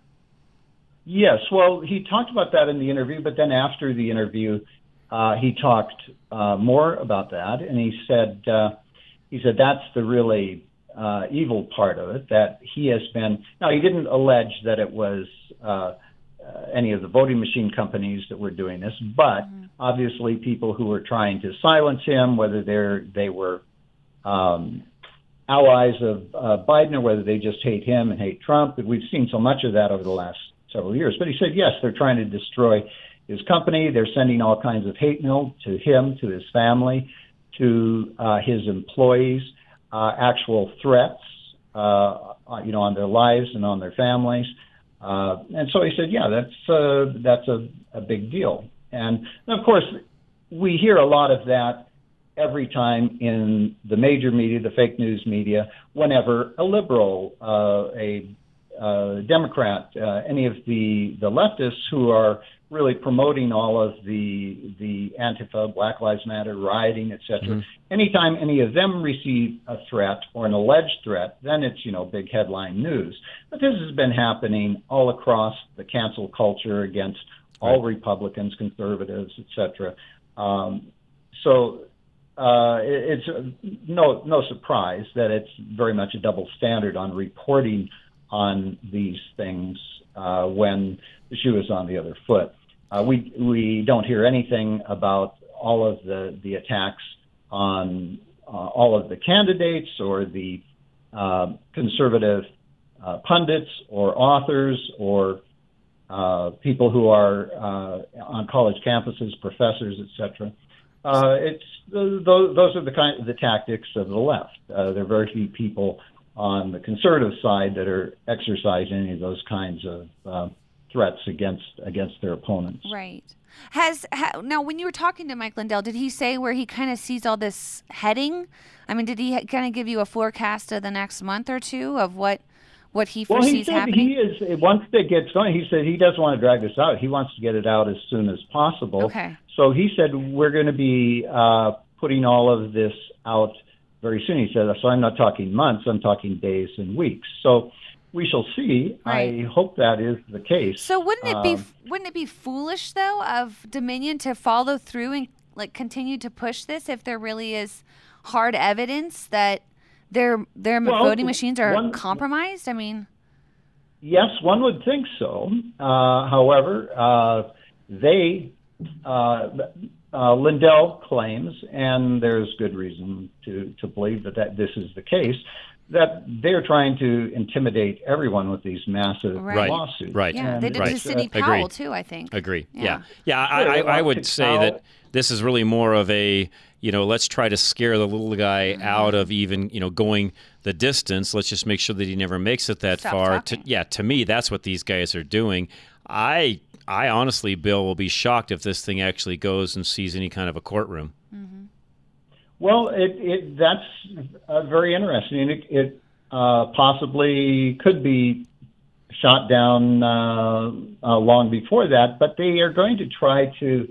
Yes. Well, he talked about that in the interview, but then after the interview, uh, he talked uh, more about that, and he said, uh, he said that's the really uh, evil part of it, that he has been. Now, he didn't allege that it was. Uh, Uh, any of the voting machine companies that were doing this, but mm-hmm. obviously people who were trying to silence him, whether they're they were um, allies of uh, Biden or whether they just hate him and hate Trump. We've seen so much of that over the last several years. But he said, yes, they're trying to destroy his company. They're sending all kinds of hate mail to him, to his family, to uh, his employees, uh, actual threats, uh, you know, on their lives and on their families. Uh, and so he said, yeah, that's uh, that's a, a big deal. And, and, of course, we hear a lot of that every time in the major media, the fake news media, whenever a liberal, uh, a uh, Democrat, uh, any of the, the leftists who are really promoting all of the the Antifa, Black Lives Matter, rioting, et cetera. Mm-hmm. Anytime any of them receive a threat or an alleged threat, then it's, you know, big headline news. But this has been happening all across the cancel culture against all right. Republicans, conservatives, et cetera. Um, so uh, it, it's no no surprise that it's very much a double standard on reporting on these things uh, when the shoe is on the other foot. Uh, we we don't hear anything about all of the, the attacks on uh, all of the candidates or the uh, conservative uh, pundits or authors or uh, people who are uh, on college campuses, professors, et cetera. Uh, it's those, those are the kind of the tactics of the left. Uh, there are very few people on the conservative side that are exercising any of those kinds of uh, threats against against their opponents. Right. Has ha, now, when you were talking to Mike Lindell, did he say where he kind of sees all this heading? I mean, did he kind of give you a forecast of the next month or two of what what he foresees well, he said happening? He is once it gets going. He said he doesn't want to drag this out. He wants to get it out as soon as possible. Okay. So he said we're going to be uh, putting all of this out very soon. He said, so I'm not talking months. I'm talking days and weeks. So we shall see. Right. I hope that is the case. So wouldn't it be um, wouldn't it be foolish though of Dominion to follow through and like continue to push this if there really is hard evidence that their their well, voting machines are one, compromised? I mean, yes, one would think so. Uh, however, uh, they uh, uh, Lindell claims, and there's good reason to to believe that, that this is the case, that they're trying to intimidate everyone with these massive right. lawsuits. Right. Yeah, and they did right. to Sidney uh, Powell Agreed. too, I think. Agree. Yeah. Yeah. Yeah. I, I, I would say that this is really more of a, you know, let's try to scare the little guy mm-hmm. out of even, you know, going the distance. Let's just make sure that he never makes it that Stop far. talking. To, yeah. To me, that's what these guys are doing. I, I honestly, Bill, will be shocked if this thing actually goes and sees any kind of a courtroom. Mm-hmm. Well, it, it that's uh, very interesting. It, it uh, possibly could be shot down uh, uh, long before that, but they are going to try to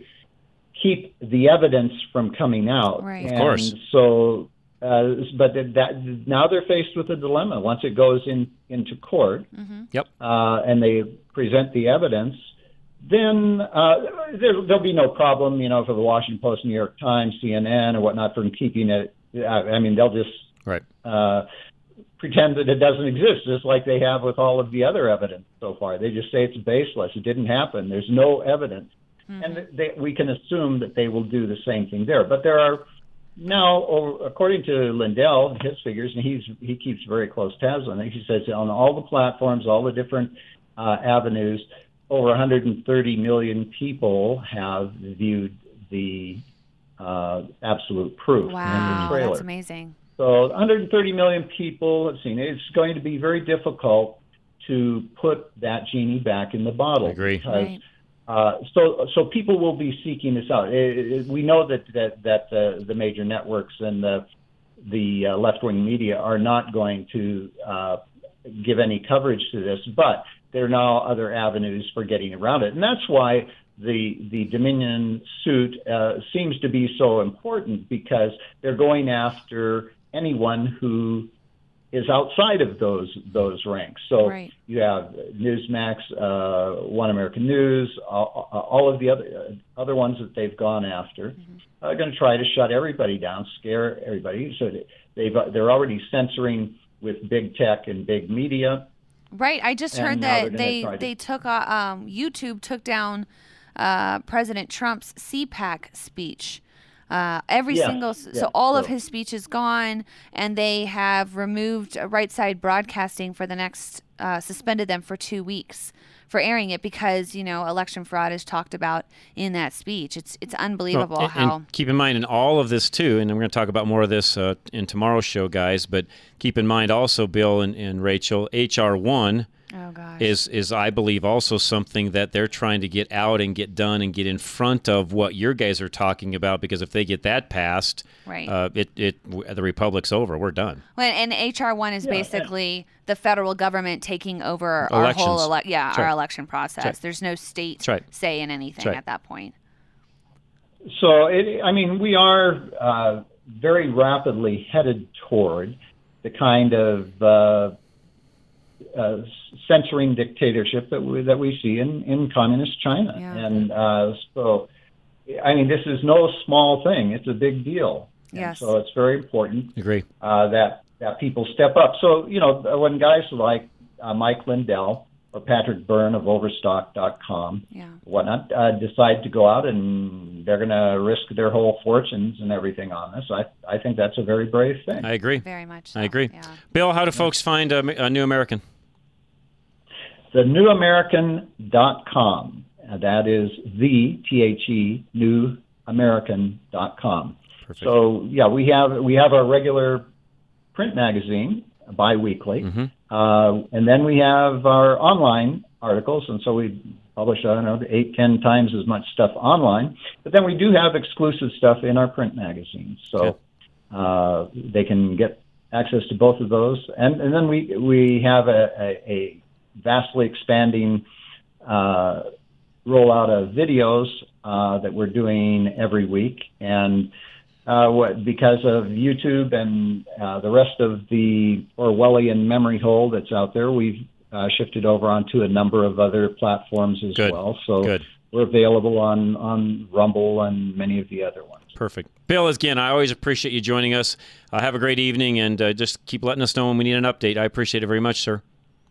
keep the evidence from coming out. Right. And of course. So, uh, but that now they're faced with a dilemma. Once it goes in into court, mm-hmm. Yep. uh, and they present the evidence, then uh, there, there'll be no problem, you know, for the Washington Post, New York Times, C N N, or whatnot from keeping it. I mean, they'll just right. uh, pretend that it doesn't exist, just like they have with all of the other evidence so far. They just say it's baseless. It didn't happen. There's no evidence. Mm-hmm. And they, we can assume that they will do the same thing there. But there are now, according to Lindell, his figures, and he's he keeps very close tabs on it, he says on all the platforms, all the different uh, avenues, over one hundred thirty million people have viewed the uh, Absolute Proof. Wow, trailer. That's amazing. So one hundred thirty million people have seen it. It's going to be very difficult to put that genie back in the bottle. I agree. Because, right. uh, so, so people will be seeking this out. It, it, we know that that that the, the major networks and the the uh, left-wing media are not going to uh, give any coverage to this, but there are now other avenues for getting around it, and that's why the the Dominion suit uh, seems to be so important, because they're going after anyone who is outside of those those ranks. So right. you have Newsmax, uh, One American News, all, all of the other uh, other ones that they've gone after mm-hmm. are going to try to shut everybody down, scare everybody. So they've they're already censoring with big tech and big media. Right. I just and heard that they to... they took uh, um, YouTube took down uh, President Trump's C PAC speech. Uh, every yeah, single, yeah, so all so. of his speech is gone, and they have removed uh, Right Side Broadcasting for the next, uh, suspended them for two weeks for airing it because, you know, election fraud is talked about in that speech. It's it's unbelievable well, and, how. And keep in mind in all of this, too, and I'm going to talk about more of this uh, in tomorrow's show, guys, but keep in mind also, Bill and, and Rachel, H R one Oh, gosh. is, is, I believe, also something that they're trying to get out and get done and get in front of what your guys are talking about, because if they get that passed, right. uh, it, it the Republic's over. We're done. Well, and H R one is yeah, basically yeah. the federal government taking over Elections. our whole ele- yeah That's our right. election process. Right. There's no state right. say in anything right. at that point. So, it, I mean, we are uh, very rapidly headed toward the kind of uh, uh, censoring dictatorship that we, that we see in, in communist China. Yeah. And uh, so, I mean, this is no small thing. It's a big deal. Yes. And so it's very important Agree. Uh, that, that people step up. So, you know, when guys like uh, Mike Lindell or Patrick Byrne of Overstock dot com, yeah. whatnot, uh, decide to go out and they're going to risk their whole fortunes and everything on this, I I think that's a very brave thing. I agree. Very much so. I agree. Yeah. Bill, how do folks find uh, a New American? The new american dot com. Uh, that is the, T H E, new american dot com. Perfect. So, yeah, we have we have our regular print magazine, biweekly, mm-hmm. uh, and then we have our online articles, and so we publish, I don't know, eight, ten times as much stuff online. But then we do have exclusive stuff in our print magazine, so okay. uh, they can get access to both of those. And, and then we we have a, a, a vastly expanding uh, rollout of videos uh, that we're doing every week, and Uh, what, because of YouTube and uh, the rest of the Orwellian memory hole that's out there, we've uh, shifted over onto a number of other platforms as Good. well. So Good. we're available on, on Rumble and many of the other ones. Perfect. Bill, again, I always appreciate you joining us. Uh, have a great evening, and uh, just keep letting us know when we need an update. I appreciate it very much, sir.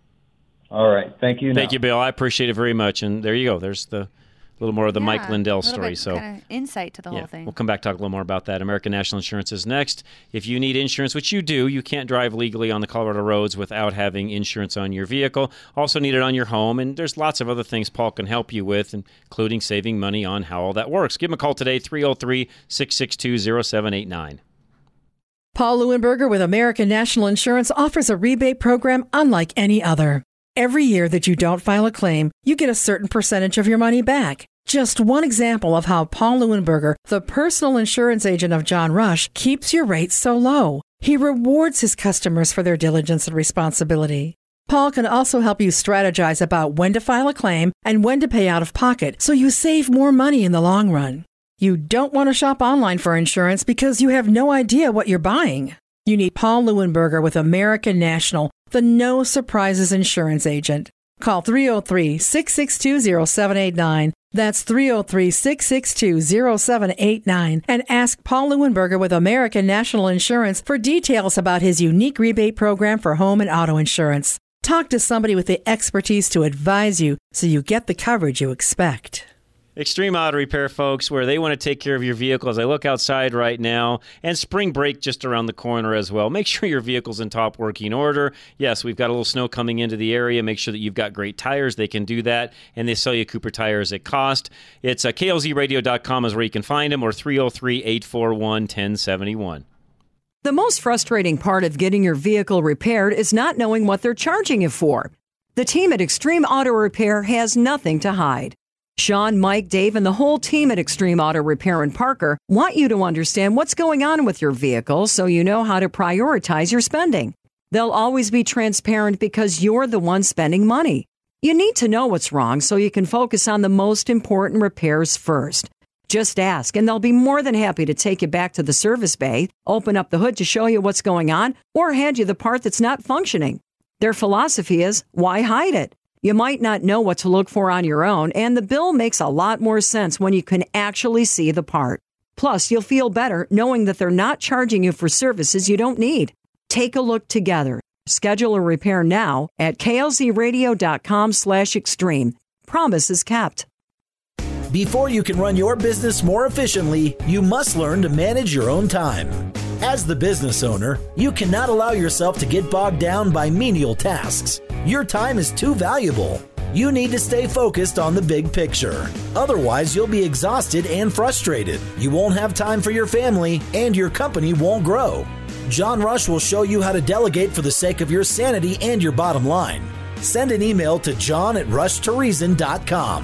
All right. Thank you. Thank now. you, Bill. I appreciate it very much. And there you go. There's the little more of the Yeah, Mike Lindell a little story. bit So kinda insight to the yeah, whole thing. we'll come back talk a little more about that. American National Insurance is next. If you need insurance, which you do, you can't drive legally on the Colorado roads without having insurance on your vehicle. Also need it on your home, and there's lots of other things Paul can help you with, including saving money on how all that works. Give him a call today, three oh three, six six two, oh seven eight nine. Paul Leuenberger with American National Insurance offers a rebate program unlike any other. Every year that you don't file a claim, you get a certain percentage of your money back. Just one example of how Paul Leuenberger, the personal insurance agent of John Rush, keeps your rates so low. He rewards his customers for their diligence and responsibility. Paul can also help you strategize about when to file a claim and when to pay out of pocket so you save more money in the long run. You don't want to shop online for insurance because you have no idea what you're buying. You need Paul Leuenberger with American National, the no surprises insurance agent. Call three oh three, six six two, oh seven eight nine. That's three oh three, six six two, oh seven eight nine. And ask Paul Leuenberger with American National Insurance for details about his unique rebate program for home and auto insurance. Talk to somebody with the expertise to advise you so you get the coverage you expect. Extreme Auto Repair, folks, where they want to take care of your vehicle. As I look outside right now, and spring break just around the corner as well. Make sure your vehicle's in top working order. Yes, we've got a little snow coming into the area. Make sure that you've got great tires. They can do that, and they sell you Cooper tires at cost. It's uh, K L Z radio dot com is where you can find them, or three oh three, eight four one, one oh seven one. The most frustrating part of getting your vehicle repaired is not knowing what they're charging you for. The team at Extreme Auto Repair has nothing to hide. Sean, Mike, Dave, and the whole team at Extreme Auto Repair in Parker want you to understand what's going on with your vehicle so you know how to prioritize your spending. They'll always be transparent because you're the one spending money. You need to know what's wrong so you can focus on the most important repairs first. Just ask, and they'll be more than happy to take you back to the service bay, open up the hood to show you what's going on, or hand you the part that's not functioning. Their philosophy is, why hide it? You might not know what to look for on your own, and the bill makes a lot more sense when you can actually see the part. Plus, you'll feel better knowing that they're not charging you for services you don't need. Take a look together. Schedule a repair now at K L Z radio dot com slash extreme. Promise is kept. Before you can run your business more efficiently, you must learn to manage your own time. As the business owner, you cannot allow yourself to get bogged down by menial tasks. Your time is too valuable. You need to stay focused on the big picture. Otherwise, you'll be exhausted and frustrated. You won't have time for your family, and your company won't grow. John Rush will show you how to delegate for the sake of your sanity and your bottom line. Send an email to john at rush to reason dot com.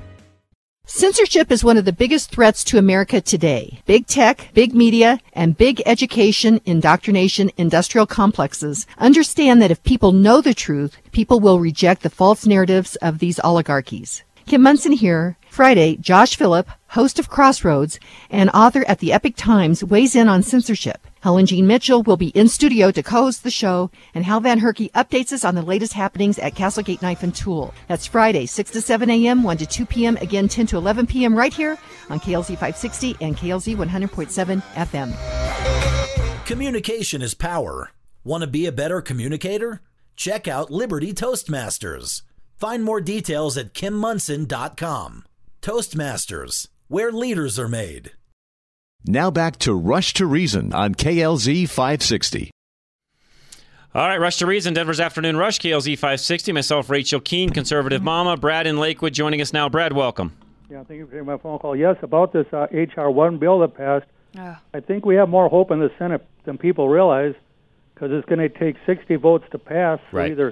Censorship is one of the biggest threats to America today. Big tech, big media, and big education, indoctrination, industrial complexes understand that if people know the truth, people will reject the false narratives of these oligarchies. Kim Munson here. Friday, Josh Phillip, host of Crossroads and author at the Epic Times, weighs in on censorship. Helen Jean Mitchell will be in studio to co-host the show, and Hal Van Herky updates us on the latest happenings at Castlegate Knife and Tool. That's Friday, six to seven a.m., one to two p.m., again ten to eleven p.m. right here on K L Z five sixty and K L Z one hundred point seven F M. Communication is power. Want to be a better communicator? Check out Liberty Toastmasters. Find more details at kim munson dot com. Toastmasters, where leaders are made. Now back to Rush to Reason on K L Z five sixty. All right, Rush to Reason, Denver's Afternoon Rush, K L Z five sixty. Myself, Rachel Keene, Conservative Mama. Brad in Lakewood joining us now. Brad, welcome. Yeah, thank you for taking my phone call. Yes, about this uh, H R one bill that passed, uh. I think we have more hope in the Senate than people realize, because it's going to take sixty votes to pass. Right. Either,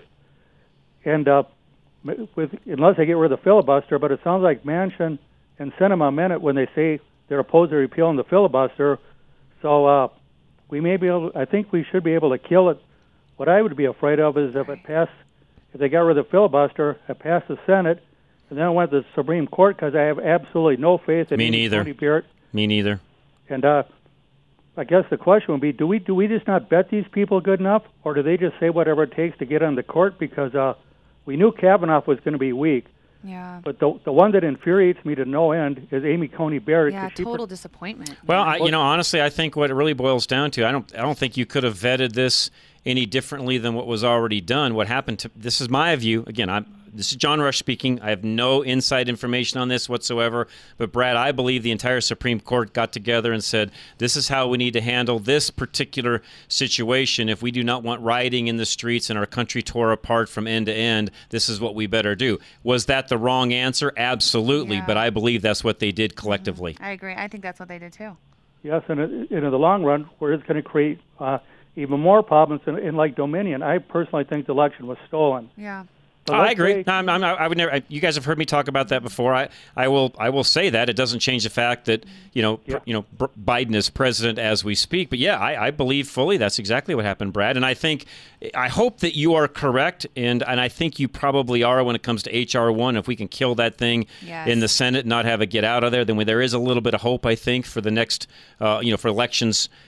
and uh, with unless they get rid of the filibuster, but it sounds like Manchin and Sinema meant it when they say they're opposed to repealing the filibuster. So uh, we may be able. I think we should be able to kill it. What I would be afraid of is if it passed, if they got rid of the filibuster, it passed the Senate, and then it went to the Supreme Court, because I have absolutely no faith in Me neither. Tony Barrett. Me neither. And uh, I guess the question would be: Do we do we just not bet these people good enough, or do they just say whatever it takes to get on the court? Because uh, we knew Kavanaugh was going to be weak. Yeah. But the the one that infuriates me to no end is Amy Coney Barrett. Yeah, she total per- disappointment. Well, I, you know, honestly, I think what it really boils down to, I don't, I don't think you could have vetted this any differently than what was already done. What happened to this is my view. Again, I'm this is John Rush speaking. I have no inside information on this whatsoever. But Brad, I believe the entire Supreme Court got together and said, this is how we need to handle this particular situation. If we do not want rioting in the streets and our country tore apart from end to end, this is what we better do. Was that the wrong answer? Absolutely. Yeah. But I believe that's what they did collectively. Mm-hmm. I agree. I think that's what they did too. Yes, and in the long run, where it's going to create uh, even more problems in, in like Dominion. I personally think the election was stolen. Yeah. So I let's agree. say- No, I'm, I'm, I would never. I, you guys have heard me talk about that before. I, I will. I will say that it doesn't change the fact that you know, pr- you know, Br- Biden is president as we speak. But yeah, I, I believe fully that's exactly what happened, Brad. And I think, I hope that you are correct, and and I think you probably are when it comes to H R one. If we can kill that thing Yes. in the Senate, and not have it get out of there, then there is a little bit of hope, I think, for the next, uh, you know, for elections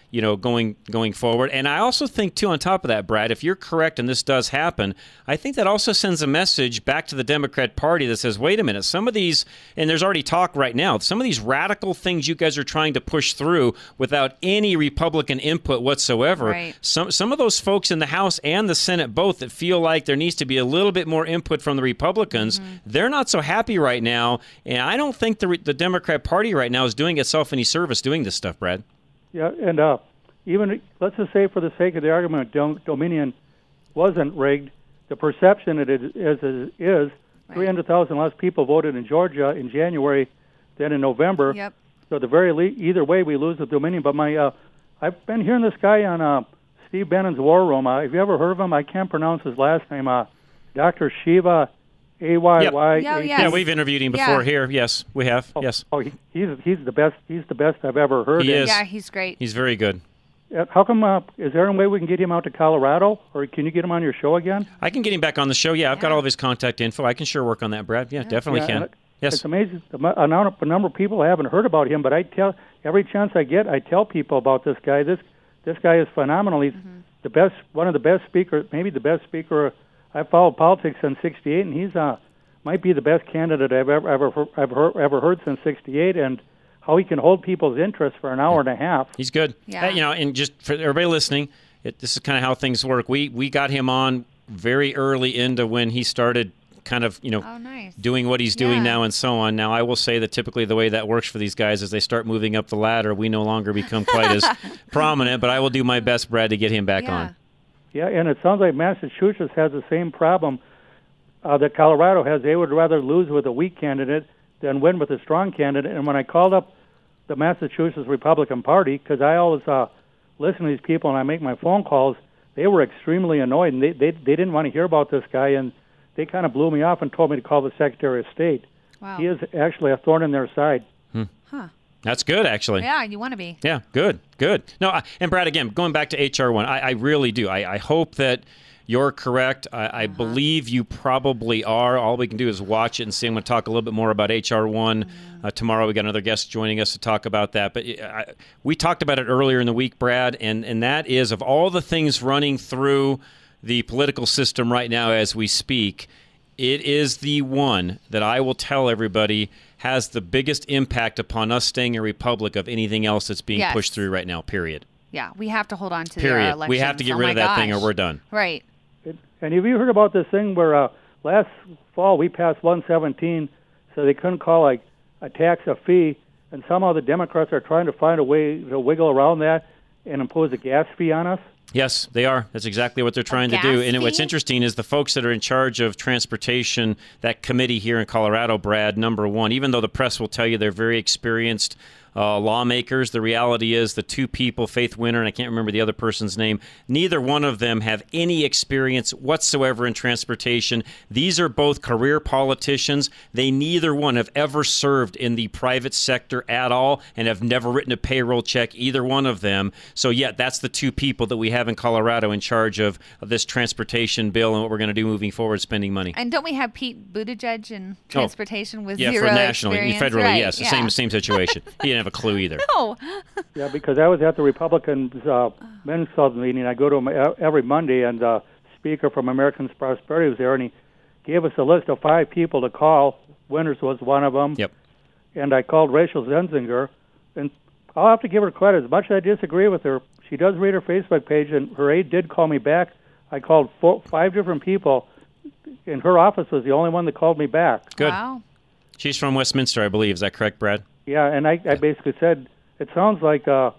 you know, going going forward. And I also think, too, on top of that, Brad, if you're correct and this does happen, I think that also sends a message back to the Democrat Party that says, wait a minute, some of these, and there's already talk right now, some of these radical things you guys are trying to push through without any Republican input whatsoever, Right. some some of those folks in the House and the Senate both that feel like there needs to be a little bit more input from the Republicans, Mm-hmm. they're not so happy right now. And I don't think the, the Democrat Party right now is doing itself any service doing this stuff, Brad. Yeah, and uh, even let's just say, for the sake of the argument, Dom- Dominion wasn't rigged. The perception it is is, is three hundred thousand less people voted in Georgia in January than in November. Yep. So the very le- either way, we lose the Dominion. But my, uh, I've been hearing this guy on uh, Steve Bannon's War Room. Uh, have you ever heard of him? I can't pronounce his last name. Uh, Doctor Shiva, A Y Y. Yeah, Yeah, we've interviewed him before Yeah. here. Yes, we have. Oh, yes. Oh, he, he's he's the best. He's the best I've ever heard. He of. is. Yeah, he's great. He's very good. Uh, How come? Uh, is there any way we can get him out to Colorado, or can you get him on your show again? I can get him back on the show. Yeah, I've got all of his contact info. I can sure work on that, Brad. Yeah, definitely Yeah, can. and it- Yes. It's amazing the mu- amount of, the number of people I haven't heard about him, but I tell every chance I get, I tell people about this guy. This this guy is phenomenal. He's the best, one of the best speakers, maybe the best speaker. I followed politics since sixty-eight, and he's uh might be the best candidate I've ever ever ever heard, ever heard since sixty-eight. And how he can hold people's interest for an hour and a half. He's good. Yeah. Uh, you know, and just for everybody listening, it, this is kind of how things work. We we got him on very early into when he started kind of, you know, Oh, nice. doing what he's doing Yeah. now and so on. Now, I will say that typically the way that works for these guys is they start moving up the ladder. We no longer become quite as prominent, but I will do my best, Brad, to get him back on. Yeah, and it sounds like Massachusetts has the same problem uh, that Colorado has. They would rather lose with a weak candidate than win with a strong candidate. And when I called up the Massachusetts Republican Party, because I always uh, listen to these people and I make my phone calls, they were extremely annoyed, and they, they, they didn't want to hear about this guy, and they kind of blew me off and told me to call the Secretary of State. Wow. He is actually a thorn in their side. Huh. That's good, actually. Yeah, you want to be. Yeah, good, good. No, I, and Brad, again, going back to H R one, I, I really do. I, I hope that you're correct. I, I believe you probably are. All we can do is watch it and see. I'm going to talk a little bit more about H R one uh, tomorrow. We got another guest joining us to talk about that. But I, we talked about it earlier in the week, Brad, and, and that is, of all the things running through the political system right now as we speak, it is the one that I will tell everybody has the biggest impact upon us staying a republic of anything else that's being Yes. pushed through right now, period. Yeah, we have to hold on to the Period. elections. We have to get Oh rid my of that thing or gosh. we're done. Right. And have you heard about this thing where uh, last fall we passed one seventeen, so they couldn't call like a tax a fee, and somehow the Democrats are trying to find a way to wiggle around that and impose a gas fee on us? Yes, they are. That's exactly what they're trying to do. gas And what's fee? interesting is the folks that are in charge of transportation, that committee here in Colorado, Brad, number one, even though the press will tell you they're very experienced uh, lawmakers, the reality is the two people, Faith Winter, and I can't remember the other person's name, neither one of them have any experience whatsoever in transportation. These are both career politicians. They neither one have ever served in the private sector at all and have never written a payroll check, either one of them. So, yeah, that's the two people that we have in Colorado in charge of, of this transportation bill and what we're going to do moving forward, spending money. And don't we have Pete Buttigieg in transportation with yeah, zero for national, experience? federally, Right, yes, the yeah. same same situation. He didn't have a clue either. No. Yeah, because I was at the Republicans uh, Men's Club meeting. I go to them every Monday, and the speaker from Americans Prosperity was there, and he gave us a list of five people to call. Winters was one of them. Yep. And I called Rachel Zenzinger, and I'll have to give her credit. As much as I disagree with her, she does read her Facebook page, and her aide did call me back. I called four, five different people, and her office was the only one that called me back. Good. She's from Westminster, I believe. Is that correct, Brad? Yeah, and I, I basically said, it sounds like uh,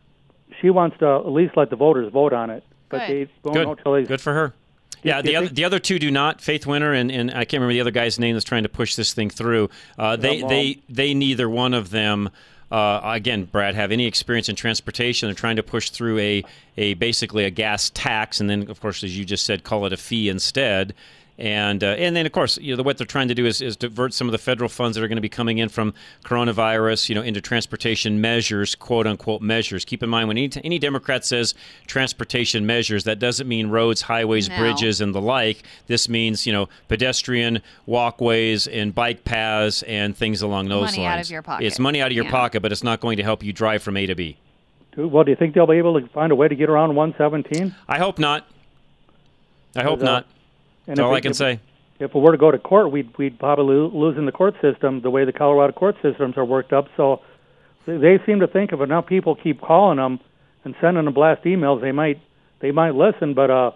she wants to at least let the voters vote on it. But they don't Good. know till they... Good for her. Yeah, the other the other two do not. Faith Winter and, and I can't remember the other guy's name that's trying to push this thing through. Uh, they Yeah, they they neither one of them. Uh, again, Brad, have any experience in transportation. They're trying to push through a a basically a gas tax, and then of course, as you just said, call it a fee instead. And uh, and then of course, you know, what they're trying to do is, is divert some of the federal funds that are going to be coming in from coronavirus, you know, into transportation measures, quote unquote measures. Keep in mind, when any, any Democrat says transportation measures, that doesn't mean roads, highways, No. bridges, and the like. This means, you know, pedestrian walkways and bike paths and things along those Money out lines. of your pocket. It's money out of your Yeah. pocket, but it's not going to help you drive from A to B. Well, do you think they'll be able to find a way to get around one seventeen? I hope not. I hope uh, not. And That's all if I can if, say. If we were to go to court, we'd we'd probably lo- lose in the court system the way the Colorado court systems are worked up. So they, they seem to think if enough people keep calling them and sending them blast emails, they might they might listen. But uh,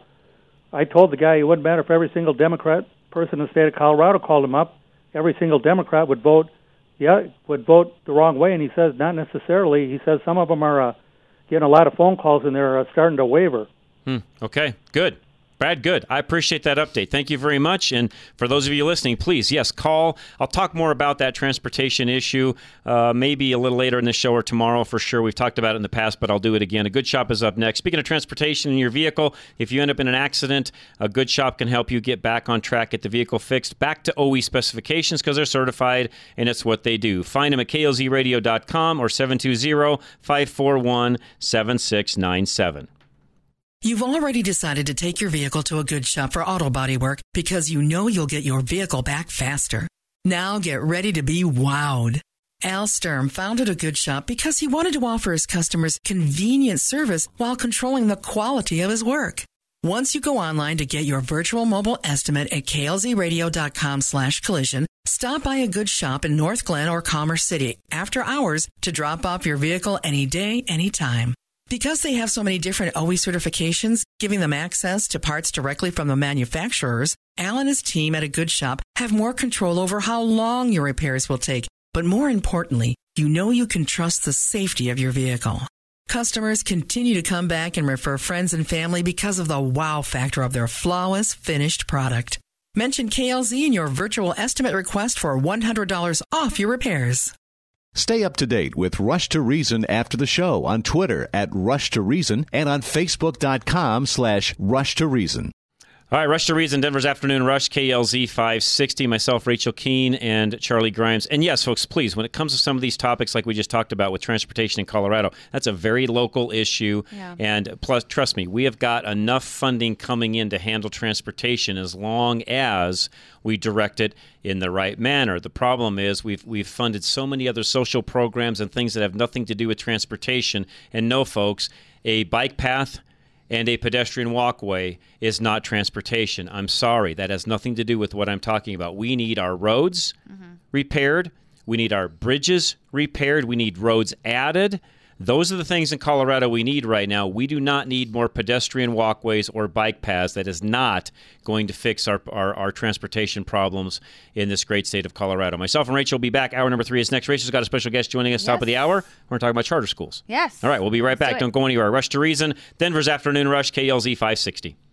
I told the guy it wouldn't matter if every single Democrat person in the state of Colorado called him up. Every single Democrat would vote, yeah, would vote the wrong way. And he says not necessarily. He says some of them are uh, getting a lot of phone calls and they're uh, starting to waver. Hmm. Okay, good. Brad, good. I appreciate that update. Thank you very much. And for those of you listening, please, yes, call. I'll talk more about that transportation issue uh, maybe a little later in the show or tomorrow for sure. We've talked about it in the past, but I'll do it again. A Good Shop is up next. Speaking of transportation in your vehicle, if you end up in an accident, a Good Shop can help you get back on track, get the vehicle fixed, back to O E specifications because they're certified, and it's what they do. Find them at K L Z radio dot com or seven two zero, five four one, seven six nine seven. You've already decided to take your vehicle to a Good Shop for auto body work because you know you'll get your vehicle back faster. Now get ready to be wowed. Al Sturm founded a Good Shop because he wanted to offer his customers convenient service while controlling the quality of his work. Once you go online to get your virtual mobile estimate at K L Z radio dot com slash collision, stop by a Good Shop in North Glen or Commerce City after hours to drop off your vehicle any day, anytime. Because they have so many different O E certifications, giving them access to parts directly from the manufacturers, Al and his team at a Good Shop have more control over how long your repairs will take. But more importantly, you know you can trust the safety of your vehicle. Customers continue to come back and refer friends and family because of the wow factor of their flawless finished product. Mention K L Z in your virtual estimate request for one hundred dollars off your repairs. Stay up to date with Rush to Reason after the show on Twitter at Rush to Reason and on Facebook dot com slash Rush to Reason. All right, Rush to Reason, Denver's Afternoon Rush, K L Z five sixty, myself, Rachel Keene, and Charlie Grimes. And yes, folks, please, when it comes to some of these topics like we just talked about with transportation in Colorado, that's a very local issue. Yeah. And plus, trust me, we have got enough funding coming in to handle transportation as long as we direct it in the right manner. The problem is we've we've funded so many other social programs and things that have nothing to do with transportation. And no, folks, a bike path and a pedestrian walkway is not transportation. I'm sorry. That has nothing to do with what I'm talking about. We need our roads mm-hmm. repaired. We need our bridges repaired. We need roads added. Those are the things in Colorado we need right now. We do not need more pedestrian walkways or bike paths. That is not going to fix our, our, our transportation problems in this great state of Colorado. Myself and Rachel will be back. Hour number three is next. Rachel's got a special guest joining us yes. top of the hour. We're going to talk about charter schools. Yes. All right, we'll be right Let's back. Do Don't go anywhere. Rush to Reason, Denver's Afternoon Rush, K L Z five sixty.